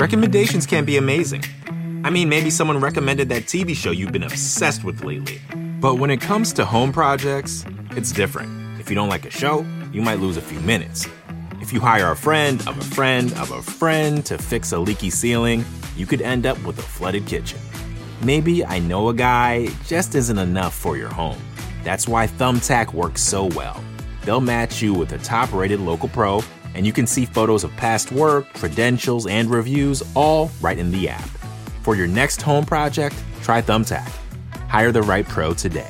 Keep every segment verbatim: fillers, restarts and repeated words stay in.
recommendations can be amazing. I mean, maybe someone recommended that T V show you've been obsessed with lately. But when it comes to home projects, it's different. If you don't like a show, you might lose a few minutes. If you hire a friend of a friend of a friend to fix a leaky ceiling, you could end up with a flooded kitchen. Maybe I know a guy just isn't enough for your home. That's why Thumbtack works so well. They'll match you with a top-rated local pro, and you can see photos of past work, credentials, and reviews all right in the app. For your next home project, try Thumbtack. Hire the right pro today.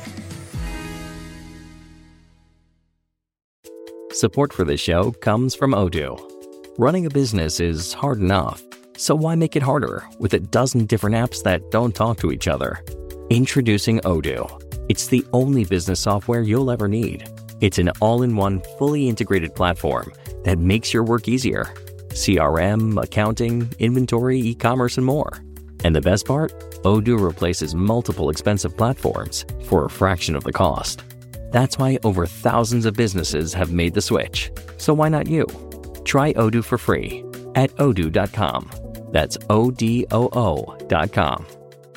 Support for this show comes from Odoo. Running a business is hard enough, so why make it harder with a dozen different apps that don't talk to each other? Introducing Odoo. It's the only business software you'll ever need. It's an all-in-one, fully integrated platform that makes your work easier. C R M, accounting, inventory, e-commerce, and more. And the best part? Odoo replaces multiple expensive platforms for a fraction of the cost. That's why over thousands of businesses have made the switch. So why not you? Try Odoo for free at odoo dot com. That's O D O O dot com.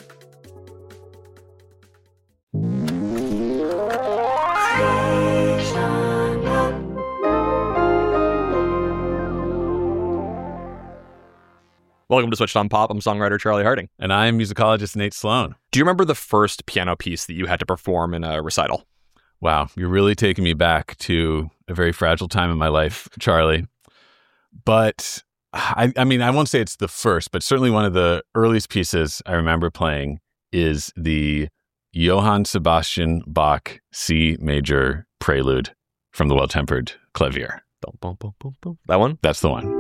Welcome to Switched on Pop. I'm songwriter Charlie Harding. And I'm musicologist Nate Sloan. Do you remember the first piano piece that you had to perform in a recital? Wow, you're really taking me back to a very fragile time in my life, Charlie. But I, I mean, I won't say it's the first, but certainly one of the earliest pieces I remember playing is the Johann Sebastian Bach C major prelude from the Well-Tempered Clavier. Boom, boom, boom, boom, boom. That one? That's the one.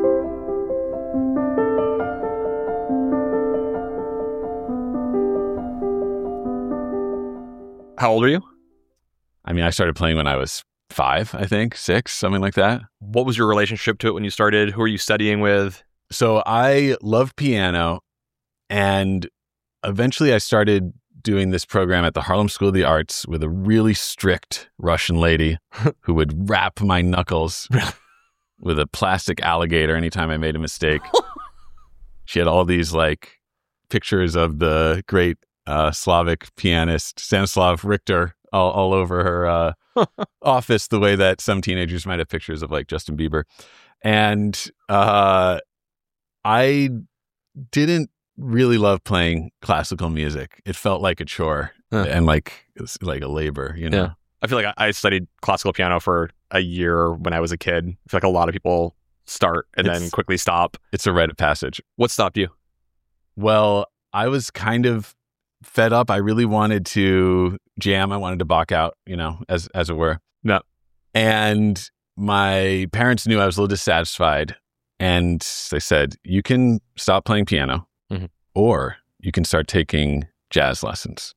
How old are you? I mean, I started playing when I was five, I think, six, something like that. What was your relationship to it when you started? Who were you studying with? So I loved piano, and eventually I started doing this program at the Harlem School of the Arts with a really strict Russian lady who would rap my knuckles with a plastic alligator anytime I made a mistake. She had all these like pictures of the great uh, Slavic pianist Stanislav Richter all, all over her uh, office, the way that some teenagers might have pictures of like Justin Bieber. And uh, I didn't really love playing classical music. It felt like a chore huh. and like like a labor, you know? Yeah. I feel like I studied classical piano for a year when I was a kid. I feel like a lot of people start and it's, then quickly stop. It's a rite of passage. What stopped you? Well, I was kind of fed up. I really wanted to jam. I wanted to Bach out, you know, as as it were. No. And my parents knew I was a little dissatisfied. And they said, you can stop playing piano mm-hmm. or you can start taking jazz lessons.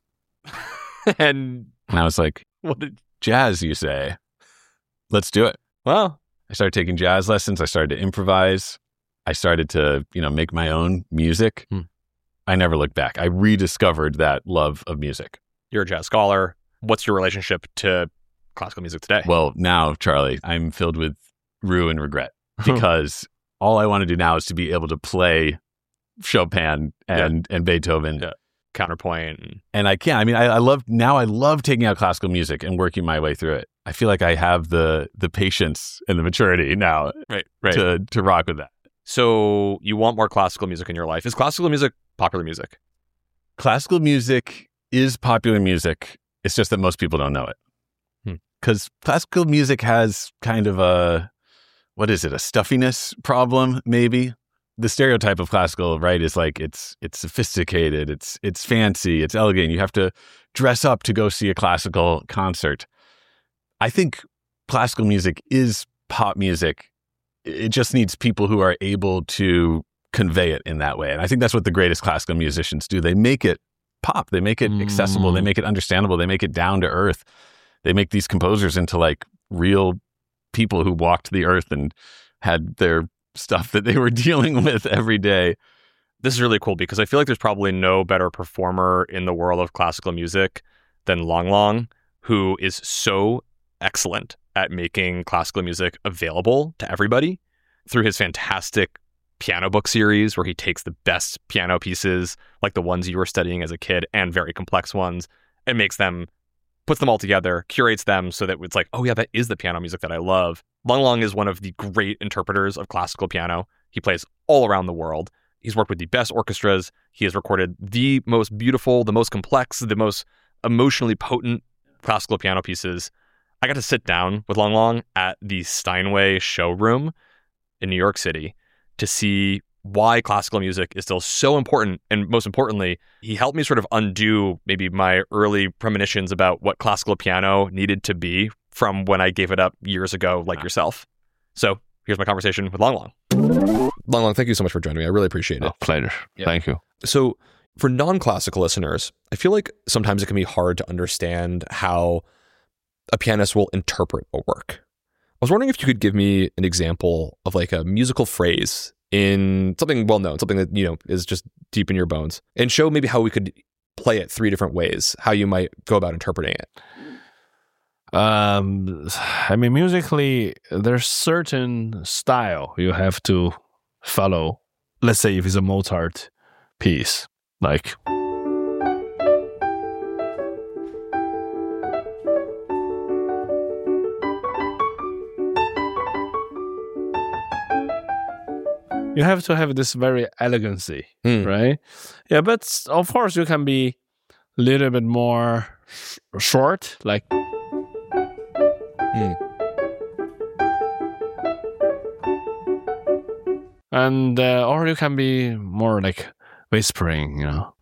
and, and I was like, what did... jazz, you say? Let's do it. Well, I started taking jazz lessons. I started to improvise. I started to, you know, make my own music. Hmm. I never looked back. I rediscovered that love of music. You're a jazz scholar. What's your relationship to classical music today? Well, now, Charlie, I'm filled with rue and regret because all I want to do now is to be able to play Chopin and, yeah. and Beethoven. Yeah. Counterpoint. And I can't. I mean, I, I love, now I love taking out classical music and working my way through it. I feel like I have the the patience and the maturity now right, right. to to rock with that. So you want more classical music in your life. Is classical music popular music? Classical music is popular music. It's just that most people don't know it. Because hmm. classical music has kind of a, what is it, a stuffiness problem, maybe? The stereotype of classical, right, is like it's it's sophisticated, it's it's fancy, it's elegant. You have to dress up to go see a classical concert. I think classical music is pop music. It just needs people who are able to convey it in that way. And I think that's what the greatest classical musicians do. They make it pop. They make it mm. accessible. They make it understandable. They make it down to earth. They make these composers into like real people who walked the earth and had their stuff that they were dealing with every day. This is really cool because I feel like there's probably no better performer in the world of classical music than Lang Lang, who is so excellent at making classical music available to everybody through his fantastic piano book series where he takes the best piano pieces, like the ones you were studying as a kid and very complex ones, and makes them, puts them all together, curates them so that it's like, oh yeah, that is the piano music that I love. Lang Lang is one of the great interpreters of classical piano. He plays all around the world. He's worked with the best orchestras. He has recorded the most beautiful, the most complex, the most emotionally potent classical piano pieces. I got to sit down with Lang Lang at the Steinway showroom in New York City to see why classical music is still so important. And most importantly, he helped me sort of undo maybe my early premonitions about what classical piano needed to be from when I gave it up years ago, like yourself. So here's my conversation with Lang Lang. Lang Lang, thank you so much for joining me. I really appreciate it. Oh, pleasure. Yeah. Thank you. So for non-classical listeners, I feel like sometimes it can be hard to understand how a pianist will interpret a work. I was wondering if you could give me an example of like a musical phrase in something well-known, something that, you know, is just deep in your bones, and show maybe how we could play it three different ways, how you might go about interpreting it. Um, I mean, musically, there's certain style you have to follow. Let's say if it's a Mozart piece, like... You have to have this very elegancy, mm. right? Yeah, but of course you can be a little bit more sh- short, like... Mm. And, uh, or you can be more like whispering, you know.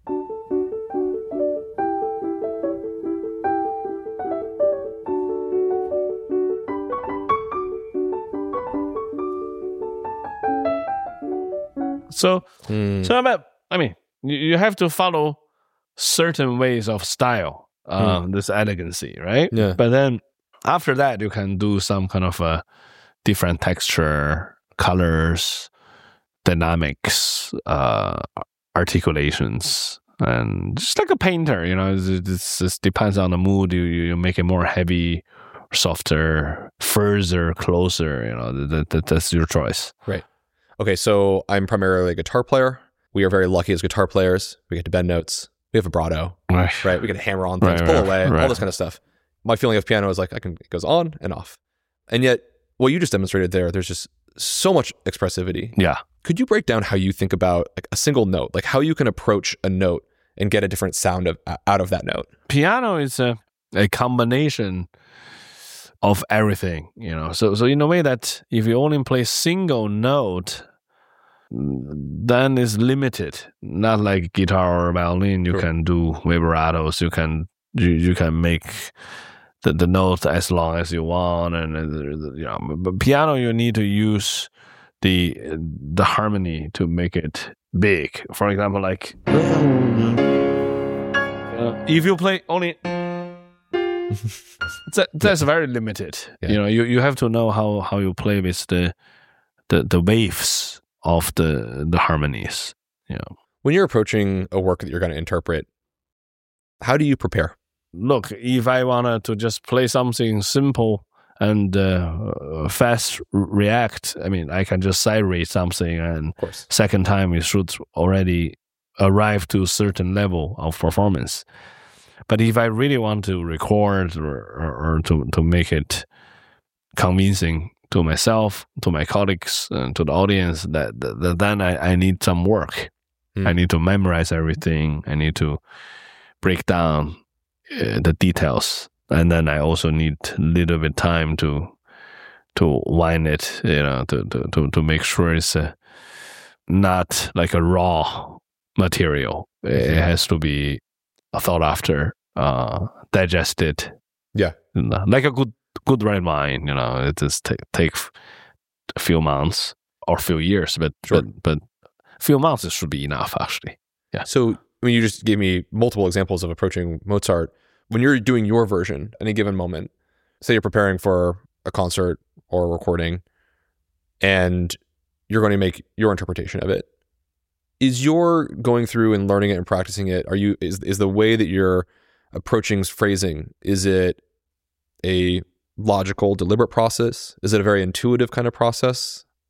So, mm. so about, I mean, you, you have to follow certain ways of style, um, mm. this elegancy, right? Yeah. But then after that, you can do some kind of a different texture, colors, dynamics, uh, articulations, and just like a painter, you know, it just depends on the mood. You you make it more heavy, softer, further, closer. You know, that, that that's your choice. Right. Okay, so I'm primarily a guitar player. We are very lucky as guitar players. We get to bend notes. We have vibrato, right? right? We get to hammer on things, right, pull right, away, right. all this kind of stuff. My feeling of piano is like I can it goes on and off. And yet, what you just demonstrated there, there's just so much expressivity. Yeah. Could you break down how you think about like a single note, like how you can approach a note and get a different sound of, out of that note? Piano is a, a combination of everything, you know. So, so in a way that if you only play single note, then it's limited. Not like guitar or violin, you sure. can do vibratos. You can you, you can make the, the note as long as you want, and you know. But piano, you need to use the the harmony to make it big. For example, like uh, if you play only. that, that's very limited. Yeah. You know, you, you have to know how, how you play with the the the waves of the the harmonies. You know. When you're approaching a work that you're going to interpret, how do you prepare? Look, if I wanted to just play something simple and uh, fast react, I mean, I can just side read something, and second time it should already arrive to a certain level of performance. But if I really want to record or, or, or to, to make it convincing to myself, to my colleagues, and to the audience, that, that then I, I need some work. Mm. I need to memorize everything. I need to break down uh, the details, and then I also need a little bit time to to wind it, you know, to to to, to make sure it's uh, not like a raw material. Mm-hmm. It has to be thought after, uh, digested. Yeah, like a good good red wine. You know, it just take take a few months or a few years, but sure. but but a few months it should be enough actually. Yeah. So I mean, you just gave me multiple examples of approaching Mozart. When you're doing your version at any given moment, say you're preparing for a concert or a recording, and you're going to make your interpretation of it. Is your going through and learning it and practicing it, are you is is the way that you're approaching phrasing, is it a logical, deliberate process? Is it a very intuitive kind of process?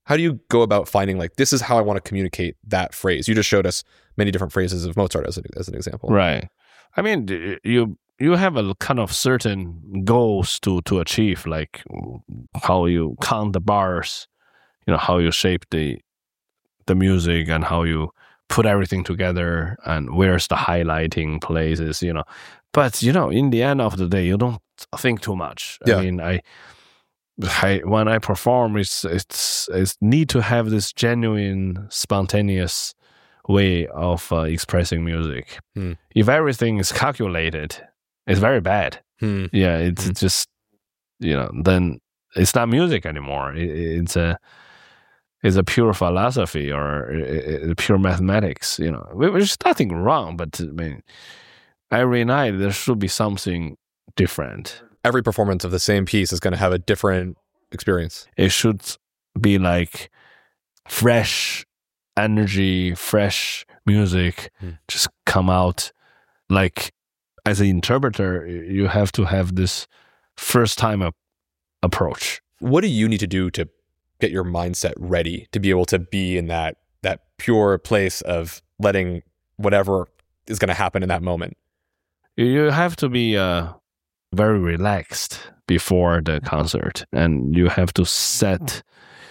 How do you go about finding like, this is how I want to communicate that phrase? You just showed us many different phrases of Mozart as, a, as an example. Right. I mean, you you have a kind of certain goals to, to achieve, like how you count the bars, you know, how you shape the the music and how you put everything together and where's the highlighting places, you know. But, you know, in the end of the day, you don't think too much. Yeah. I mean, I... I, when I perform, it's it's it's need to have this genuine, spontaneous way of uh, expressing music. Hmm. If everything is calculated, it's very bad. Hmm. Yeah, it's Hmm. just, you know, then it's not music anymore. It, it's a it's a pure philosophy or it, it, pure mathematics. You know, there's nothing wrong, but I mean, every night there should be something different. Every performance of the same piece is going to have a different experience. It should be like fresh energy, fresh music, Hmm. just come out. Like as an interpreter, you have to have this first time a- approach. What do you need to do to get your mindset ready to be able to be in that that pure place of letting whatever is going to happen in that moment? You have to be uh, very relaxed before the concert, and you have to set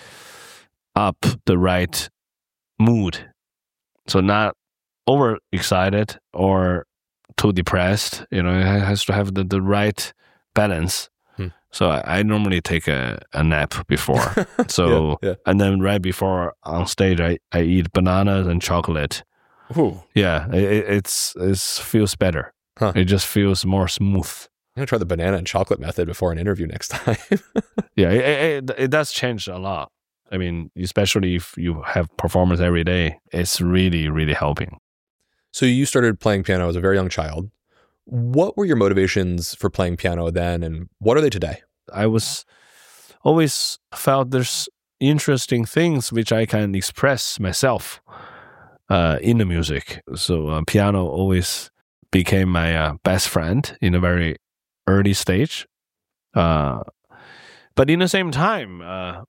up the right mood. So not over excited or too depressed. You know, it has to have the, the right balance. Hmm. So I, I normally take a, a nap before. So Yeah, yeah. and then right before on stage, I, I eat bananas and chocolate. Ooh. Yeah, it, it's it feels better. Huh. It just feels more smooth. I'm going to try the banana and chocolate method before an interview next time. Yeah, it, it, it does change a lot. I mean, especially if you have performance every day, it's really, really helping. So you started playing piano as a very young child. What were your motivations for playing piano then, and what are they today? I was always felt there's interesting things which I can express myself uh, in the music. So uh, piano always became my uh, best friend in a very early stage. Uh, but in the same time, uh,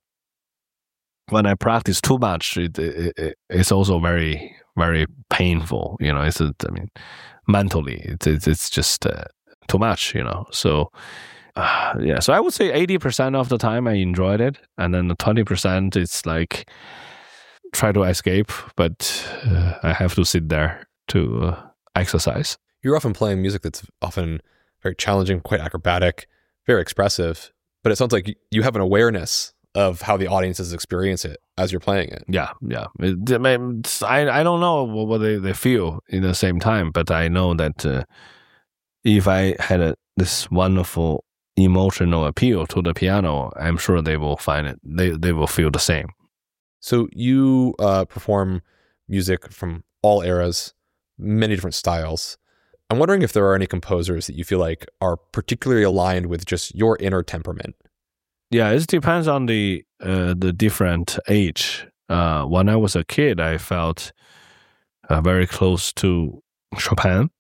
when I practice too much, it, it, it, it's also very, very painful. You know, it's, a, I mean, mentally, it's, it's, it's just uh, too much, you know. So, uh, yeah, so I would say eighty percent of the time I enjoyed it. And then the twenty percent, it's like try to escape, but uh, I have to sit there to uh, exercise. You're often playing music that's often very challenging, quite acrobatic, very expressive, but it sounds like you have an awareness of how the audiences experience it as you're playing it. Yeah, yeah. It, I, mean, I, I don't know what they, they feel in the same time, but I know that uh, if I had a, this wonderful emotional appeal to the piano, I'm sure they will find it, they, they will feel the same. So you uh, perform music from all eras, many different styles. I'm wondering if there are any composers that you feel like are particularly aligned with just your inner temperament. Yeah, it depends on the uh, the different age. Uh, when I was a kid, I felt uh, very close to Chopin,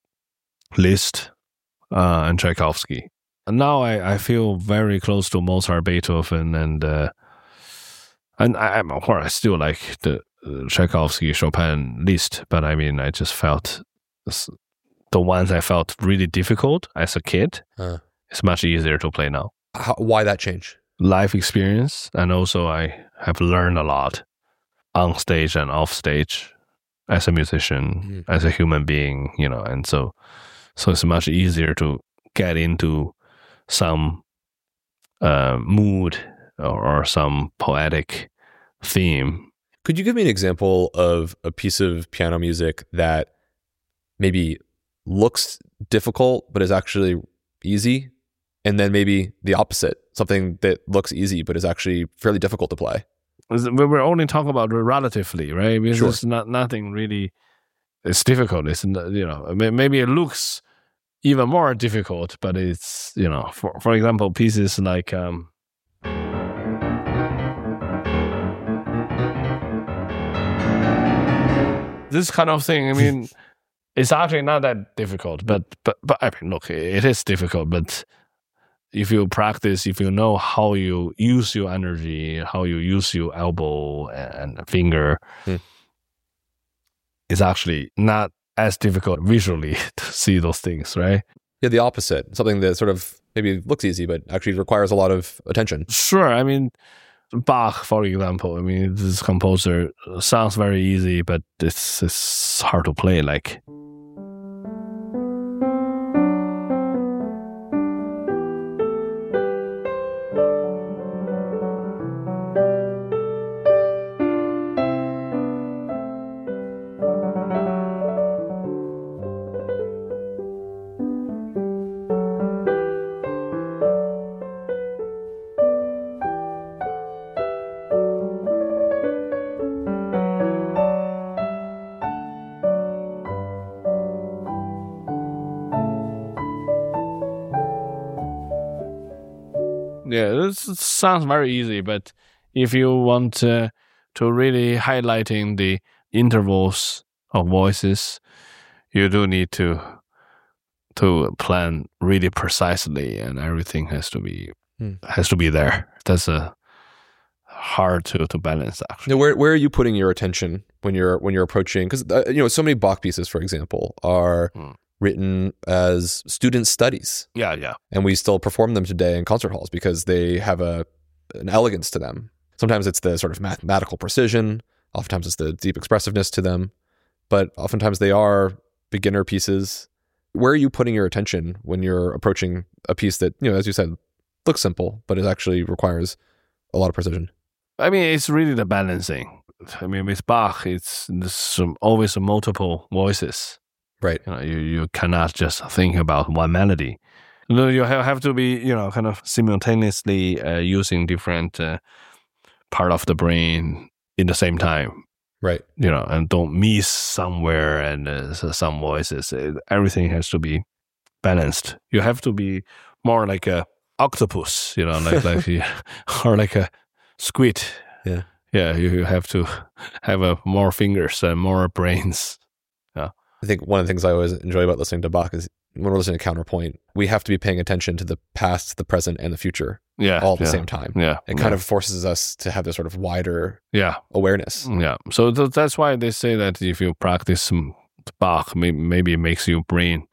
Liszt, uh, and Tchaikovsky. And now I, I feel very close to Mozart, Beethoven, and uh, and I, I'm of course I still like the uh, Tchaikovsky, Chopin, Liszt. But I mean, I just felt this, the ones I felt really difficult as a kid. Uh. It's much easier to play now. How, why that change? Life experience, and also I have learned a lot on stage and off stage as a musician, Mm. as a human being, you know, and so so it's much easier to get into some uh, mood or, or some poetic theme. Could you give me an example of a piece of piano music that maybe looks difficult but is actually easy? And then maybe the opposite, something that looks easy but is actually fairly difficult to play. We were only talking about relatively, right? Because Sure. it's not nothing really. It's difficult. It's, you know, maybe it looks even more difficult, but it's, you know, for for example, pieces like um, this kind of thing. I mean, it's actually not that difficult, but but but I mean, look, it is difficult, but if you practice, if you know how you use your energy, how you use your elbow and finger, hmm. it's actually not as difficult visually to see those things, right? Yeah, the opposite. Something that sort of maybe looks easy, but actually requires a lot of attention. Sure. I mean, Bach, for example, I mean, this composer sounds very easy, but it's, it's hard to play like. Yeah, this sounds very easy, but if you want uh, to really highlighting the intervals of voices, you do need to to plan really precisely, and everything has to be hmm. has to be there. That's a hard to, to balance actually. Now, where where are you putting your attention when you're when you're approaching? Because uh, you know, so many Bach pieces, for example, are hmm. written as student studies. Yeah, yeah. And we still perform them today in concert halls because they have a an elegance to them. Sometimes it's the sort of mathematical precision. Oftentimes it's the deep expressiveness to them. But oftentimes they are beginner pieces. Where are you putting your attention when you're approaching a piece that, you know, as you said, looks simple, but it actually requires a lot of precision? I mean, it's really the balancing. I mean, with Bach, it's there's always multiple voices. Right. You know, you, you cannot just think about one melody. You know, you have to be, you know, kind of simultaneously uh, using different uh, part of the brain in the same time. Right. You know, and don't miss somewhere and uh, some voices. Everything has to be balanced. You have to be more like a octopus, you know, like like or like a squid. Yeah. Yeah, you, you have to have a more fingers and more brains. Yeah. I think one of the things I always enjoy about listening to Bach is when we're listening to Counterpoint, we have to be paying attention to the past, the present, and the future yeah, all at yeah, the same time. Yeah, It kind yeah. of forces us to have this sort of wider yeah. awareness. Yeah. So th- that's why they say that if you practice some Bach, may- maybe it makes your brain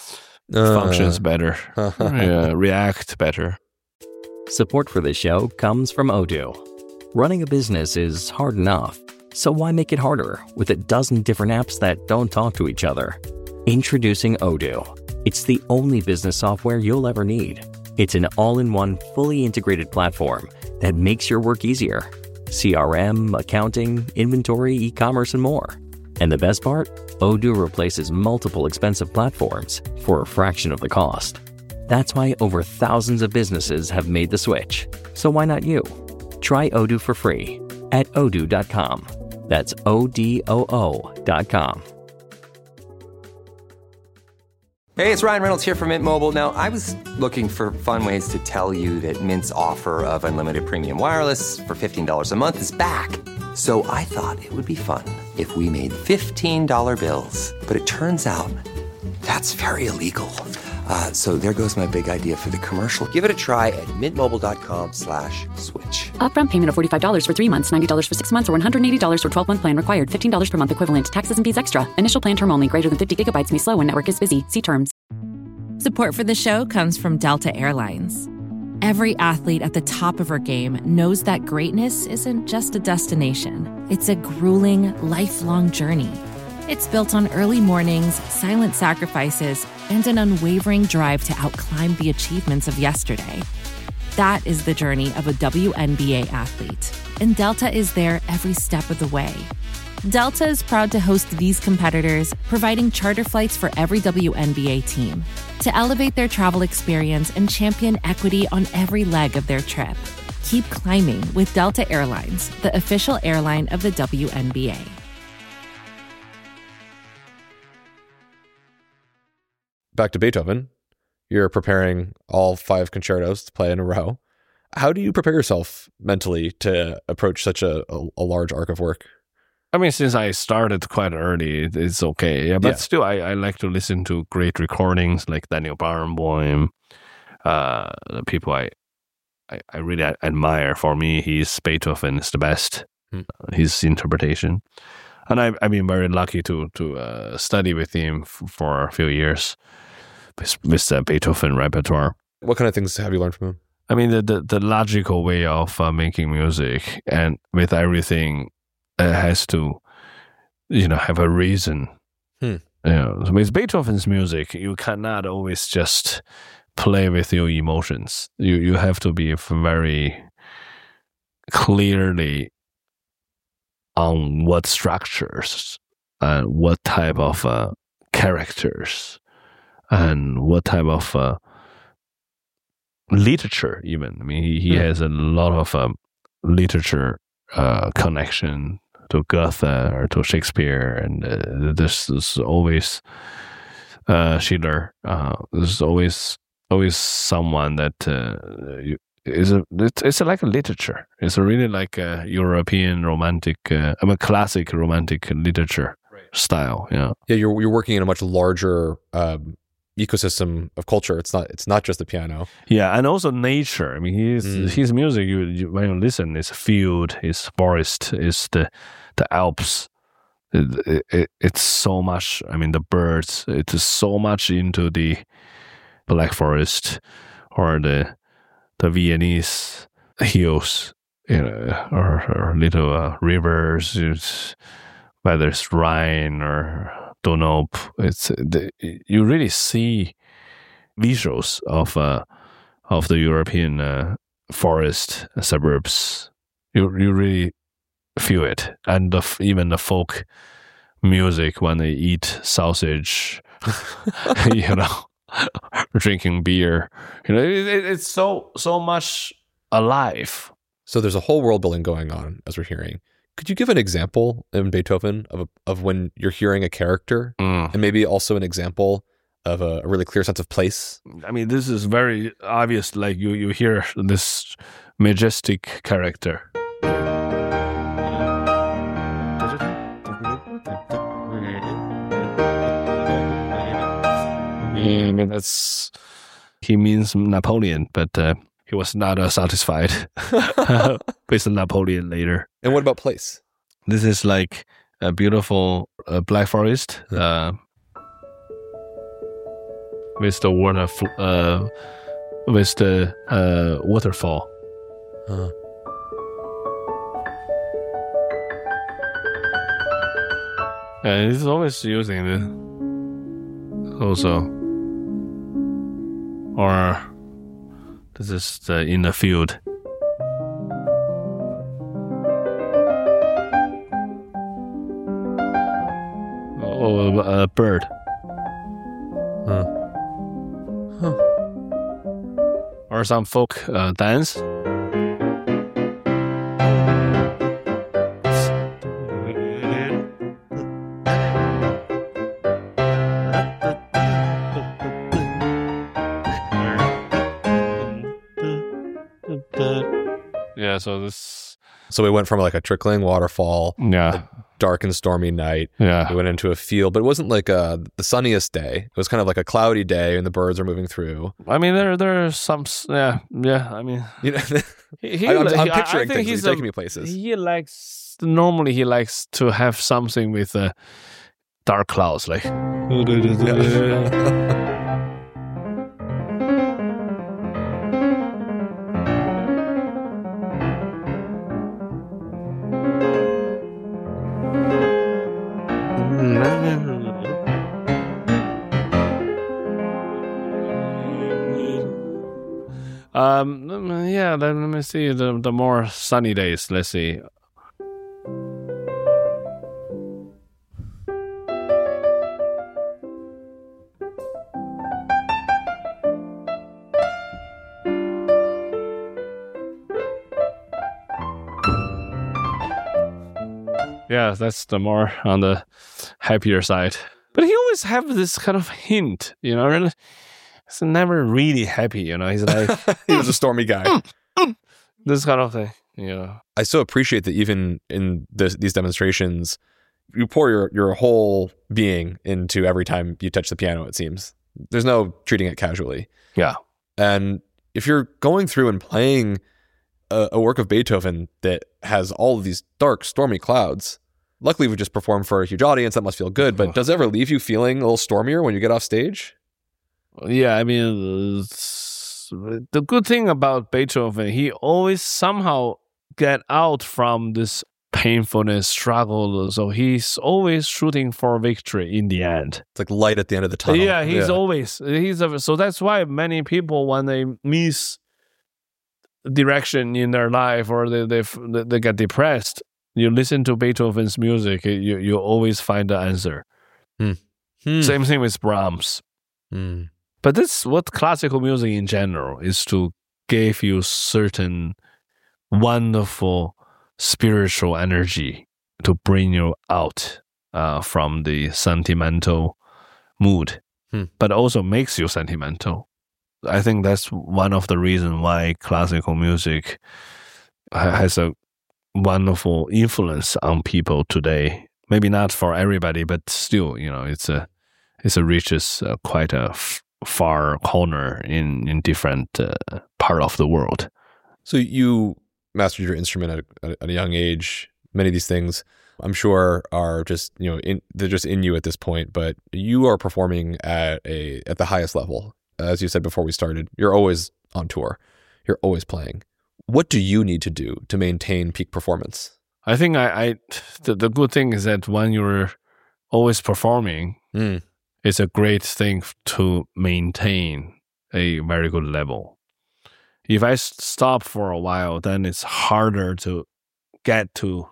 uh, functions better, yeah, react better. Support for this show comes from Odoo. Running a business is hard enough, so why make it harder with a dozen different apps that don't talk to each other? Introducing Odoo. It's the only business software you'll ever need. It's an all-in-one, fully integrated platform that makes your work easier. C R M, accounting, inventory, e-commerce, and more. And the best part? Odoo replaces multiple expensive platforms for a fraction of the cost. That's why over thousands of businesses have made the switch. So why not you? Try Odoo for free at odoo dot com. That's O D O O dot com. Hey, it's Ryan Reynolds here from Mint Mobile. Now, I was looking for fun ways to tell you that Mint's offer of unlimited premium wireless for fifteen dollars a month is back. So I thought it would be fun if we made fifteen dollar bills. But it turns out that's very illegal. Uh, so there goes my big idea for the commercial. Give it a try at mintmobile.com slash switch. Upfront payment of forty-five dollars for three months, ninety dollars for six months, or one hundred eighty dollars for twelve-month plan required. fifteen dollars per month equivalent. Taxes and fees extra. Initial plan term only. Greater than fifty gigabytes may slow when network is busy. See terms. Support for the show comes from Delta Airlines. Every athlete at the top of her game knows that greatness isn't just a destination. It's a grueling, lifelong journey. It's built on early mornings, silent sacrifices, and an unwavering drive to outclimb the achievements of yesterday. That is the journey of a W N B A athlete, and Delta is there every step of the way. Delta is proud to host these competitors, providing charter flights for every W N B A team to elevate their travel experience and champion equity on every leg of their trip. Keep climbing with Delta Airlines, the official airline of the W N B A. Back to Beethoven, you're preparing all five concertos to play in a row. How do you prepare yourself mentally to approach such a, a, a large arc of work? I mean, since I started quite early, it's okay. Yeah, but Yeah. still, I, I like to listen to great recordings like Daniel Barenboim, uh, the people I, I, I really admire. For me, he's Beethoven is the best. Hmm. His interpretation, and I, I've been very lucky to to uh, study with him f- for a few years with, with the Beethoven repertoire. What kind of things have you learned from him? I mean, the the, the logical way of uh, making music, and with everything, it has to, you know, have a reason. Hmm. You know, with Beethoven's music, you cannot always just play with your emotions. You you have to be very clearly on what structures and what type of uh, characters and what type of uh, literature even. I mean, he, he hmm. has a lot of um, literature uh, connection to Goethe or to Shakespeare, and uh, this is always uh, Schiller. Uh, there's always always someone that uh, you, is a it's, it's like a literature. It's really like a European romantic, uh, I mean, classic romantic literature right. style. Yeah, yeah. You're you're working in a much larger um, ecosystem of culture. It's not it's not just the piano. Yeah, and also nature. I mean, his mm. his music. You, you when you listen, it's field, it's forest, it's the the Alps. It, it, it's so much. I mean, the birds. It is so much into the Black Forest or the the Viennese hills, you know, or, or little uh, rivers. It's, whether it's Rhine or Danube, it's the, you really see visuals of uh, of the European uh, forest suburbs. You you really feel it, and the, even the folk music when they eat sausage, you know, drinking beer. You know, it, it, it's so so much alive. So there's a whole world building going on, as we're hearing. Could you give an example in Beethoven of a, of when you're hearing a character, mm. and maybe also an example of a, a really clear sense of place? I mean, this is very obvious. Like you, you hear this majestic character. I mean, that's he means Napoleon, but uh, he was not uh, satisfied with Napoleon later. And what about place? This is like a beautiful uh, Black Forest uh, with the water, uh, with the uh, waterfall. Huh. And he's always using it also. Or this is the, in the field. Or a bird. Huh. Huh. Or some folk uh, dance. Yeah, so this. So we went from like a trickling waterfall, yeah, a dark and stormy night. Yeah, we went into a field, but it wasn't like a, the sunniest day. It was kind of like a cloudy day, and the birds are moving through. I mean, there there are some. Yeah, yeah. I mean, you know, he, he, I, I'm, I'm he, picturing I think things. He's He's a, taking me places. He likes normally he likes to have something with uh, dark clouds, like. Yeah. Um. Yeah. Let, let me see the the more sunny days. Let's see. Yeah, that's the more on the happier side. But he always have this kind of hint, you know. Really, he's never really happy, you know. He's like he was a stormy guy. Mm, mm, this kind of thing, you know. I so appreciate that even in this, these demonstrations, you pour your your whole being into every time you touch the piano. It seems there's no treating it casually. Yeah. And if you're going through and playing a, a work of Beethoven that has all of these dark, stormy clouds, luckily we just performed for a huge audience. That must feel good. But does it ever leave you feeling a little stormier when you get off stage? Yeah, I mean, the good thing about Beethoven, he always somehow get out from this painfulness, struggle. So he's always shooting for victory in the end. It's like light at the end of the tunnel. Yeah, he's yeah. always he's a, so that's why many people, when they miss direction in their life or they they they get depressed, you listen to Beethoven's music, you you always find the answer. Hmm. Hmm. Same thing with Brahms. Hmm. But that's what classical music in general is, to give you certain wonderful spiritual energy to bring you out uh, from the sentimental mood, hmm. but also makes you sentimental. I think that's one of the reasons why classical music ha- has a wonderful influence on people today. Maybe not for everybody, but still, you know, it's a it's a reaches uh, quite a f- far corner in in different uh, part of the world. So you mastered your instrument at, at a young age. Many of these things, I'm sure, are just, you know, in, they're just in you at this point. But you are performing at a at the highest level. As you said before we started, you're always on tour. You're always playing. What do you need to do to maintain peak performance? I think I, I the, the good thing is that when you're always performing, mm. it's a great thing to maintain a very good level. If I stop for a while, then it's harder to get to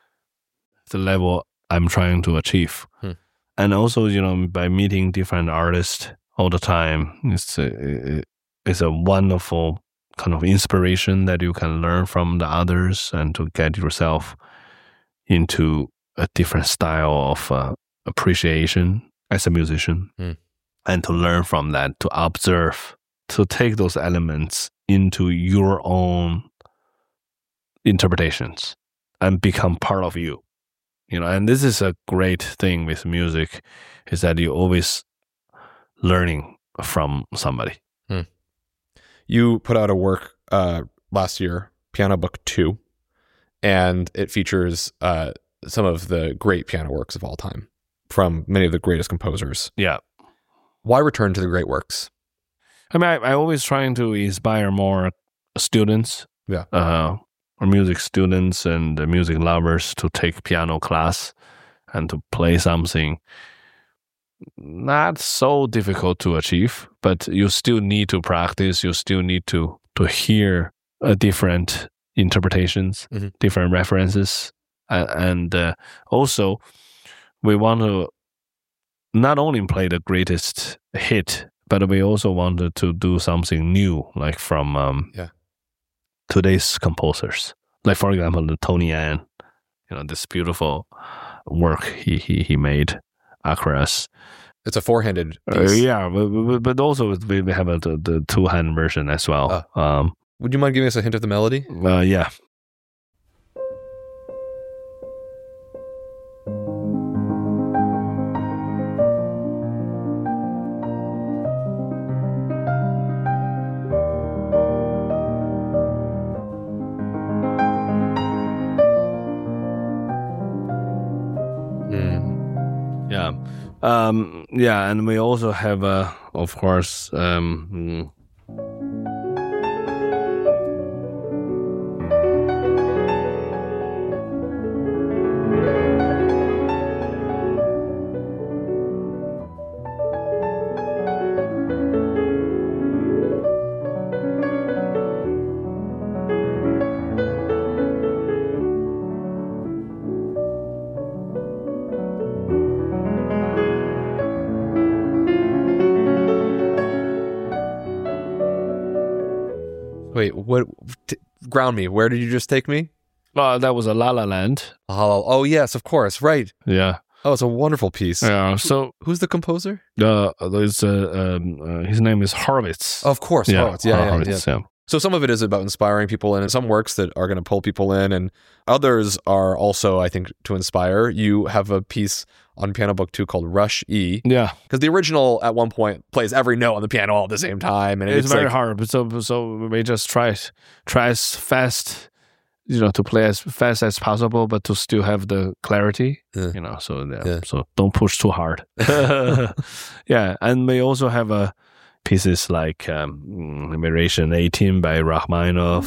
the level I'm trying to achieve. Hmm. And also, you know, by meeting different artists all the time, it's a, it's a wonderful kind of inspiration that you can learn from the others and to get yourself into a different style of uh, appreciation as a musician. Hmm. And to learn from that, to observe, to take those elements into your own interpretations and become part of you. You know, and this is a great thing with music, is that you're always learning from somebody. Hmm. You put out a work uh, last year, Piano Book Two, and it features uh, some of the great piano works of all time from many of the greatest composers. Yeah. Why return to the great works? I mean, I, I always trying to inspire more students, yeah, uh, or music students and uh, music lovers to take piano class and to play something not so difficult to achieve, but you still need to practice. You still need to to hear uh, different interpretations, mm-hmm. different references, uh, and uh, also we want to not only play the greatest hit, but we also wanted to do something new, like from um, yeah. today's composers. Like, for example, the Tony Ian, you know, this beautiful work he he, he made, Across. It's a four-handed Uh, piece. yeah, but, but also we we have a, the, the two-hand version as well. Oh. Um, Would you mind giving us a hint of the melody? uh, yeah. Yeah, um, yeah, and we also have, uh, of course, um, Wait, what? T- ground me. Where did you just take me? uh, that was a La La Land. Oh, oh yes, of course. Right. Yeah, Oh, it's a wonderful piece. yeah. So Who's the composer? uh, there's uh, um, uh, his name is Horowitz. Of course, yeah, Horowitz. Yeah, yeah, Horowitz, yeah. yeah. So some of it is about inspiring people, and some works that are going to pull people in, and others are also, I think, to inspire. You have a piece on Piano Book two called Rush E. Yeah. Because the original, at one point, plays every note on the piano all at the same time. And it's, it's very like, hard. So so we just try, try as fast, you know, to play as fast as possible, but to still have the clarity, yeah. you know, so yeah, Yeah. so don't push too hard. Yeah. And we also have a pieces like um, Variation eighteen by Rachmaninoff.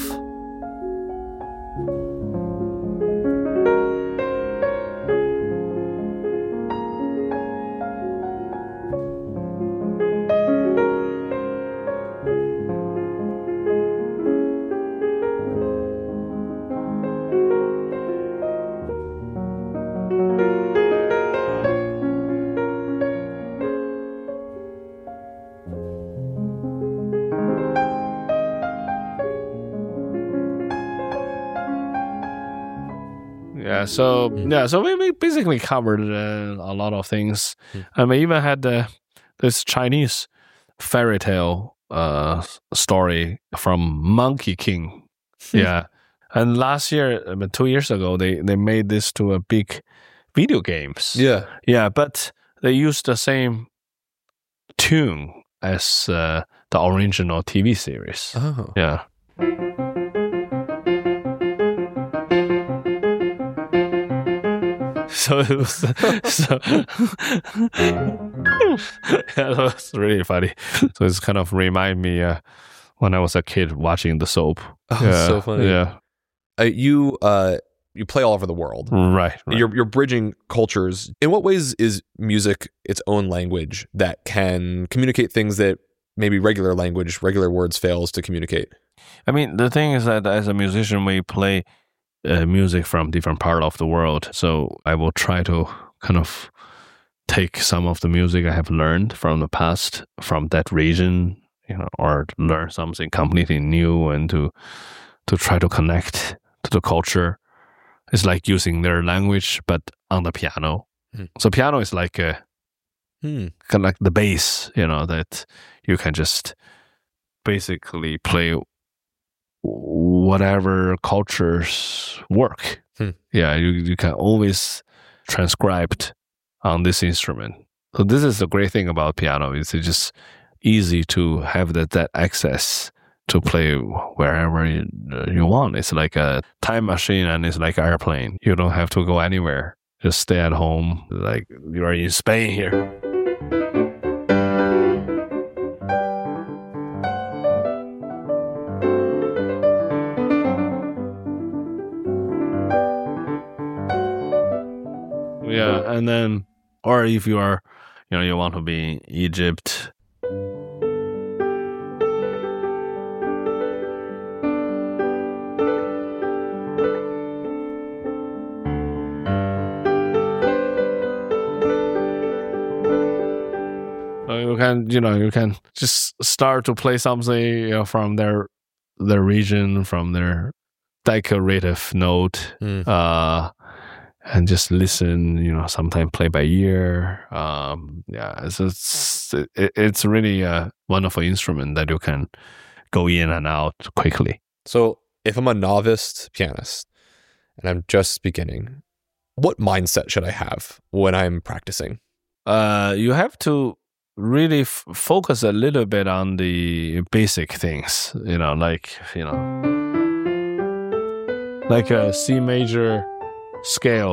Yeah, so Mm. yeah, so we, we basically covered uh, a lot of things, Mm. and we even had uh, this Chinese fairy tale uh, story from Monkey King. Yeah, and last year, I mean, two years ago, they they made this to a big video games. yeah. Yeah, but they used the same tune as uh, the original T V series. Oh. Yeah. So it was so yeah, that was really funny. So it's kind of remind me uh, when I was a kid watching the soap. Oh, yeah, so funny. Yeah, Uh, you uh, you play all over the world. right. right. You're you're bridging cultures. In what ways is music its own language that can communicate things that maybe regular language, regular words fails to communicate? I mean, the thing is that as a musician, we play uh, music from different part of the world. So I will try to kind of take some of the music I have learned from the past, from that region, you know, or learn something completely new, and to to try to connect to the culture. It's like using their language, but on the piano. Hmm. So piano is like a Hmm. kind of like the bass, you know, that you can just basically play whatever cultures work. Hmm. Yeah, you, you can always transcribe it on this instrument. So this is the great thing about piano, is it's just easy to have that, that access to play wherever you, uh, you want. It's like a time machine, and it's like an airplane. You don't have to go anywhere. Just stay at home, like you're in Spain here. Yeah, and then, or if you are, you know, you want to be in Egypt. So you can, you know, you can just start to play something, you know, from their their region, from their decorative note. Mm. Uh, and just listen, you know, sometimes play by ear. Um, yeah, it's it's, it, it's really a wonderful instrument that you can go in and out quickly. So if I'm a novice pianist and I'm just beginning, what mindset should I have when I'm practicing? Uh, you have to really f- focus a little bit on the basic things, you know, like, you know, like a C major scale.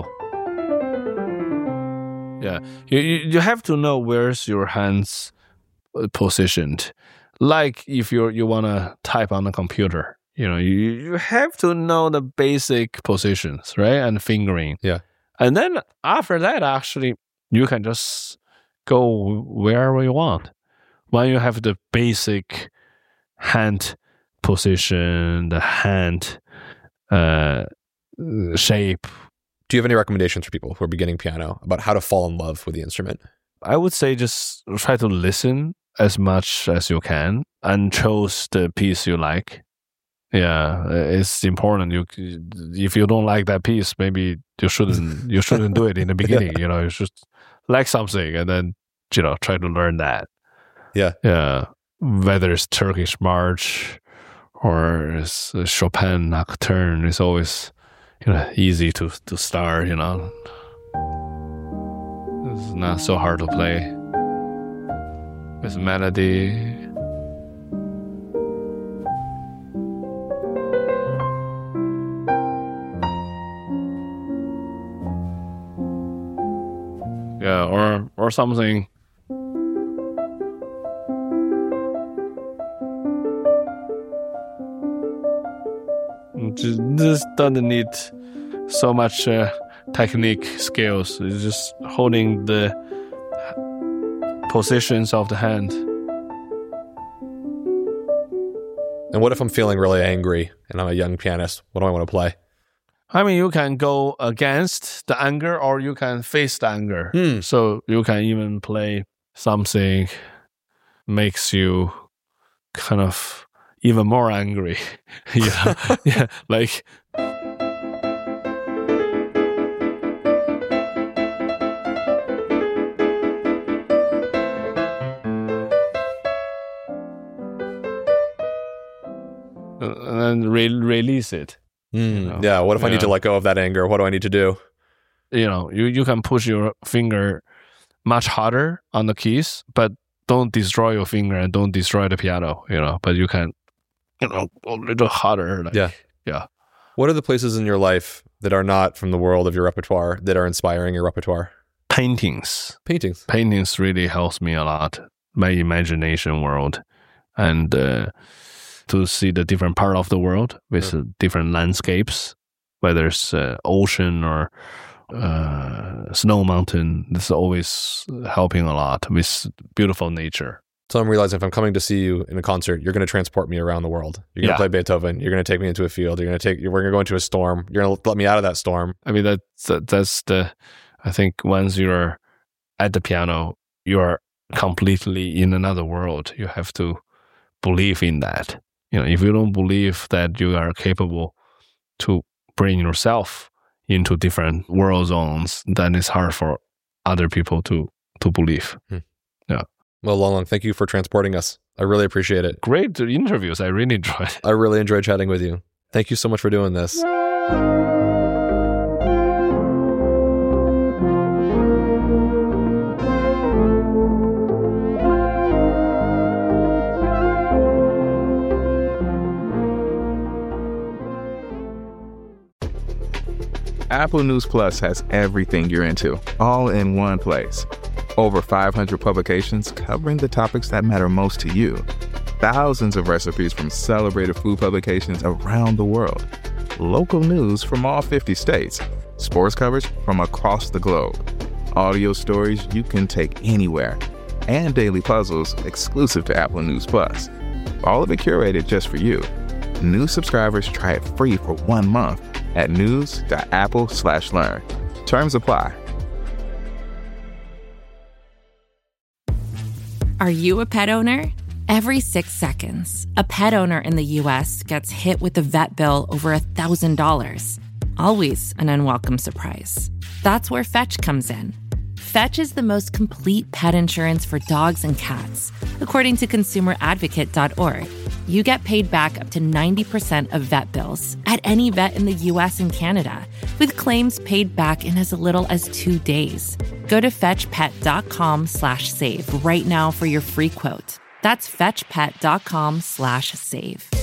Yeah, you, you you have to know where's your hands positioned. Like if you you wanna type on the computer, you know, you you have to know the basic positions, right, and fingering. Yeah, and then after that, actually, you can just go wherever you want. When you have the basic hand position, the hand uh, shape. Do you have any recommendations for people who are beginning piano about how to fall in love with the instrument? I would say just try to listen as much as you can and choose the piece you like. Yeah, it's important. You, if you don't like that piece, maybe you shouldn't you shouldn't do it in the beginning. You know, you should like something and then, you know, try to learn that. Yeah, yeah. Whether it's Turkish march or it's a Chopin Nocturne. It's always, you know, easy to, to start, you know. It's not so hard to play. With melody. Yeah, or or something. This doesn't need so much uh, technique skills. It's just holding the positions of the hand. And what if I'm feeling really angry and I'm a young pianist? What do I want to play? I mean, you can go against the anger or you can face the anger. Hmm. So you can even play something makes you kind of even more angry. yeah, yeah, like. And then re- release it. Mm, you know? Yeah. What if I yeah. need to let go of that anger? What do I need to do? You know, you, you can push your finger much harder on the keys, but don't destroy your finger and don't destroy the piano, you know, but you can, you know, a little harder. Like, yeah. Yeah. What are the places in your life that are not from the world of your repertoire that are inspiring your repertoire? Paintings. Paintings. Paintings really helps me a lot. My imagination world. And uh, to see the different part of the world with Yeah. uh, different landscapes, whether it's uh, ocean or uh, snow mountain. This is always helping a lot with beautiful nature. So I'm realizing if I'm coming to see you in a concert, you're going to transport me around the world. You're going to Yeah. play Beethoven. You're going to take me into a field. You're going to take. We're going to go into a storm. You're going to let me out of that storm. I mean, that's, that's the, I think once you're at the piano, you're completely in another world. You have to believe in that. You know, if you don't believe that you are capable to bring yourself into different world zones, then it's hard for other people to, to believe. Hmm. Yeah. Well, Long Long, thank you for transporting us. I really appreciate it. Great interviews. I really enjoyed it. I really enjoyed chatting with you. Thank you so much for doing this. Apple News Plus has everything you're into, all in one place. Over five hundred publications covering the topics that matter most to you. Thousands of recipes from celebrated food publications around the world. Local news from all fifty states. Sports coverage from across the globe. Audio stories you can take anywhere. And daily puzzles exclusive to Apple News Plus. All of it curated just for you. New subscribers try it free for one month at news.apple slash learn. Terms apply. Are you a pet owner? Every six seconds, a pet owner in the U S gets hit with a vet bill over one thousand dollars. Always an unwelcome surprise. That's where Fetch comes in. Fetch is the most complete pet insurance for dogs and cats, according to consumer advocate dot org. You get paid back up to ninety percent of vet bills at any vet in the U S and Canada, with claims paid back in as little as two days. Go to fetchpet.com slash save right now for your free quote. That's fetchpet.com slash save.